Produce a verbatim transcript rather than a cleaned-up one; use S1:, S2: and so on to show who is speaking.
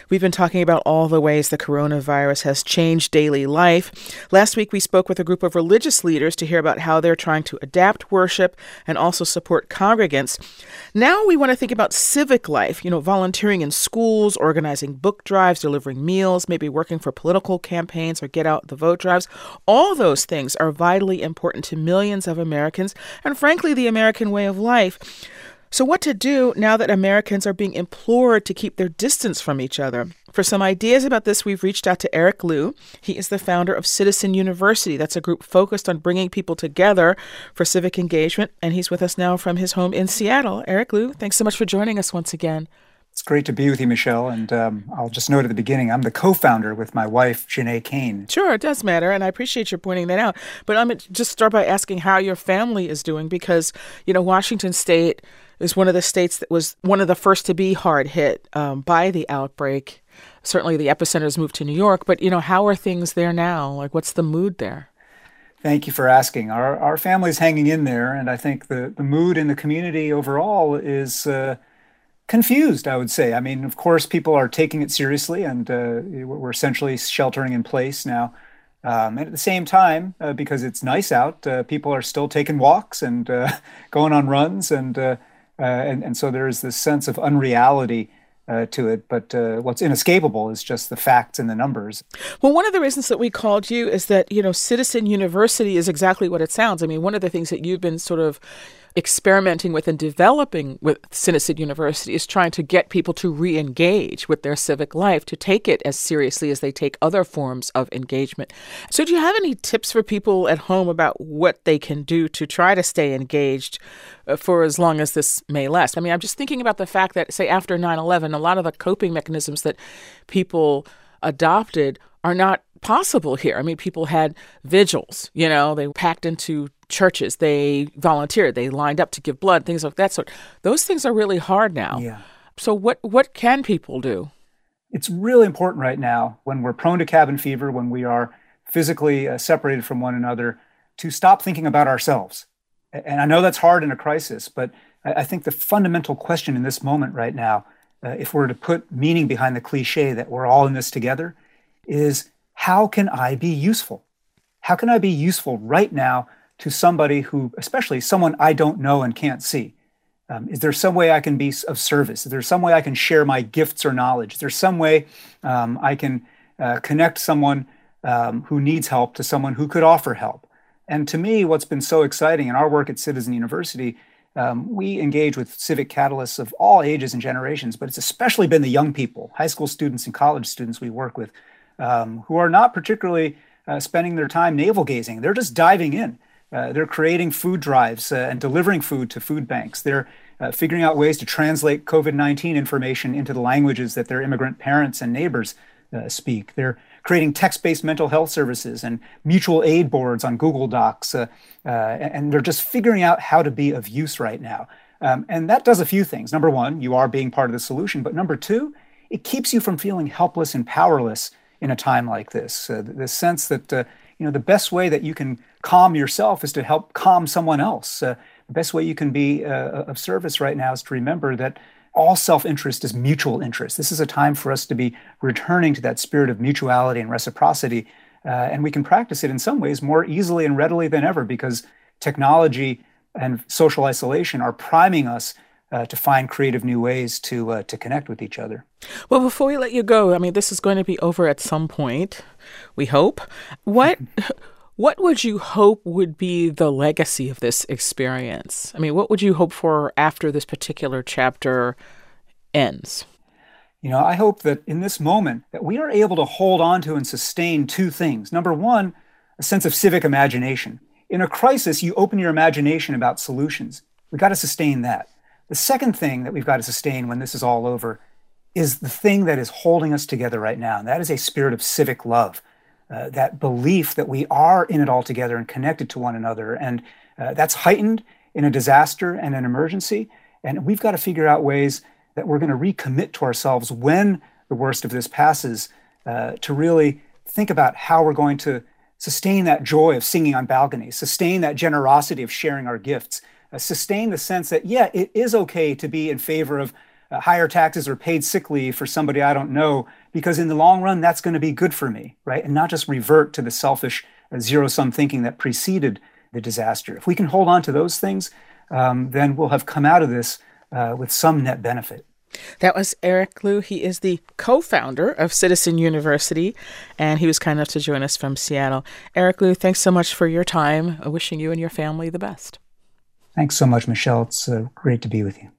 S1: We've been talking about all the ways the coronavirus has changed daily life. Last week, we spoke with a group of religious leaders to hear about how they're trying to adapt worship and also support congregants. Now we want to think about civic life, you know, volunteering in schools, organizing book drives, delivering meals, maybe working for political campaigns or get out the vote drives. All those things are vitally important to millions of Americans and, frankly, the American way of life. So what to do now that Americans are being implored to keep their distance from each other? For some ideas about this, we've reached out to Eric Liu. He is the founder of Citizen University. That's a group focused on bringing people together for civic engagement. And he's with us now from his home in Seattle. Eric Liu, thanks so much for joining us once again.
S2: It's great to be with you, Michelle. And um, I'll just note at the beginning, I'm the co-founder with my wife, Janae Kane.
S1: Sure, it does matter, and I appreciate you pointing that out. But I'm going to just start by asking how your family is doing, because, you know, Washington State is one of the states that was one of the first to be hard hit um, by the outbreak. Certainly the epicenter's moved to New York, but, you know, how are things there now? Like, what's the mood there?
S2: Thank you for asking. Our our family's hanging in there, and I think the, the mood in the community overall is uh, confused, I would say. I mean, of course, people are taking it seriously, and uh, we're essentially sheltering in place now. Um, and at the same time, uh, because it's nice out, uh, people are still taking walks and uh, going on runs, and uh, uh, and, and so there is this sense of unreality uh, to it. But uh, what's inescapable is just the facts and the numbers.
S1: Well, one of the reasons that we called you is that, you know, Citizen University is exactly what it sounds. I mean, one of the things that you've been sort of experimenting with and developing with Citizen University is trying to get people to re-engage with their civic life, to take it as seriously as they take other forms of engagement. So do you have any tips for people at home about what they can do to try to stay engaged uh, for as long as this may last? I mean, I'm just thinking about the fact that, say, after nine eleven, a lot of the coping mechanisms that people adopted are not possible here. I mean, people had vigils, you know, they packed into churches, they volunteered, they lined up to give blood, things like that. So those things are really hard now.
S2: Yeah.
S1: So what, what can people do?
S2: It's really important right now, when we're prone to cabin fever, when we are physically uh, separated from one another, to stop thinking about ourselves. And I know that's hard in a crisis, but I, I think the fundamental question in this moment right now, uh, if we're to put meaning behind the cliche that we're all in this together, is how can I be useful? How can I be useful right now to somebody who, especially someone I don't know and can't see? Um, is there some way I can be of service? Is there some way I can share my gifts or knowledge? Is there some way um, I can uh, connect someone um, who needs help to someone who could offer help? And to me, what's been so exciting in our work at Citizen University, um, we engage with civic catalysts of all ages and generations, but it's especially been the young people, high school students and college students we work with, um, who are not particularly uh, spending their time navel gazing. They're just diving in. Uh, they're creating food drives uh, and delivering food to food banks. They're uh, figuring out ways to translate COVID nineteen information into the languages that their immigrant parents and neighbors uh, speak. They're creating text-based mental health services and mutual aid boards on Google Docs. Uh, uh, and they're just figuring out how to be of use right now. Um, and that does a few things. Number one, you are being part of the solution. But number two, it keeps you from feeling helpless and powerless in a time like this. Uh, the sense that uh, you know the best way that you can calm yourself is to help calm someone else. Uh, the best way you can be uh, of service right now is to remember that all self-interest is mutual interest. This is a time for us to be returning to that spirit of mutuality and reciprocity. Uh, and we can practice it in some ways more easily and readily than ever, because technology and social isolation are priming us Uh, to find creative new ways to uh, to connect with each other.
S1: Well, before we let you go, I mean, this is going to be over at some point, we hope. What what would you hope would be the legacy of this experience? I mean, what would you hope for after this particular chapter ends?
S2: You know, I hope that in this moment that we are able to hold on to and sustain two things. Number one, a sense of civic imagination. In a crisis, you open your imagination about solutions. We've got to sustain that. The second thing that we've got to sustain when this is all over is the thing that is holding us together right now, and that is a spirit of civic love, uh, that belief that we are in it all together and connected to one another. And uh, that's heightened in a disaster and an emergency, and we've got to figure out ways that we're going to recommit to ourselves when the worst of this passes, uh, to really think about how we're going to sustain that joy of singing on balconies, sustain that generosity of sharing our gifts, Uh, sustain the sense that, yeah, it is okay to be in favor of uh, higher taxes or paid sick leave for somebody I don't know, because in the long run, that's going to be good for me, right? And not just revert to the selfish uh, zero-sum thinking that preceded the disaster. If we can hold on to those things, um, then we'll have come out of this uh, with some net benefit.
S1: That was Eric Liu. He is the co-founder of Citizen University, and he was kind enough to join us from Seattle. Eric Liu, thanks so much for your time. Wishing you and your family the best.
S2: Thanks so much, Michelle. It's uh, great to be with you.